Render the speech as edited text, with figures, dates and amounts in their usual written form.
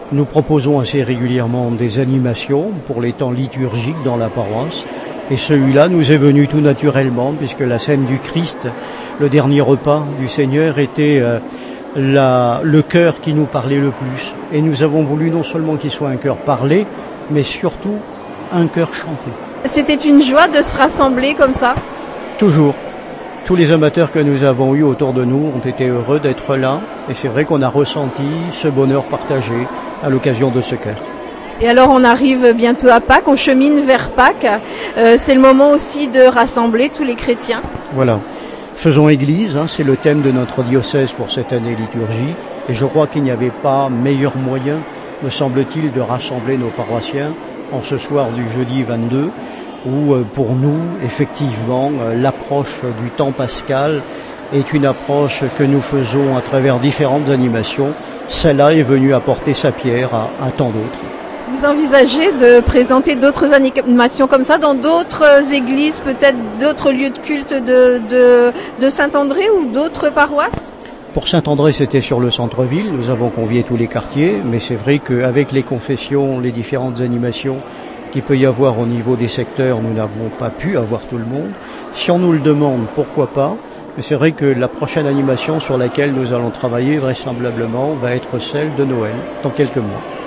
Nous proposons assez régulièrement des animations pour les temps liturgiques dans la paroisse. Et celui-là nous est venu tout naturellement, puisque la scène du Christ, le dernier repas du Seigneur, était le chœur qui nous parlait le plus. Et nous avons voulu non seulement qu'il soit un chœur parlé, mais surtout un chœur chanté. C'était une joie de se rassembler comme ça? Toujours. Tous les amateurs que nous avons eus autour de nous ont été heureux d'être là. Et c'est vrai qu'on a ressenti ce bonheur partagé à l'occasion de ce chœur. Et alors on arrive bientôt à Pâques, on chemine vers Pâques. C'est le moment aussi de rassembler tous les chrétiens. Voilà. Faisons Église, c'est le thème de notre diocèse pour cette année liturgique. Et je crois qu'il n'y avait pas meilleur moyen, me semble-t-il, de rassembler nos paroissiens en ce soir du jeudi 22, où pour nous, effectivement, l'approche du temps pascal est une approche que nous faisons à travers différentes animations. Celle-là est venue apporter sa pierre à tant d'autres. Vous envisagez de présenter d'autres animations comme ça dans d'autres églises, peut-être d'autres lieux de culte de Saint-André ou d'autres paroisses? Pour Saint-André, c'était sur le centre-ville. Nous avons convié tous les quartiers, mais c'est vrai qu'avec les confessions, les différentes animations qu'il peut y avoir au niveau des secteurs, nous n'avons pas pu avoir tout le monde. Si on nous le demande, pourquoi pas? Mais c'est vrai que la prochaine animation sur laquelle nous allons travailler vraisemblablement va être celle de Noël, dans quelques mois.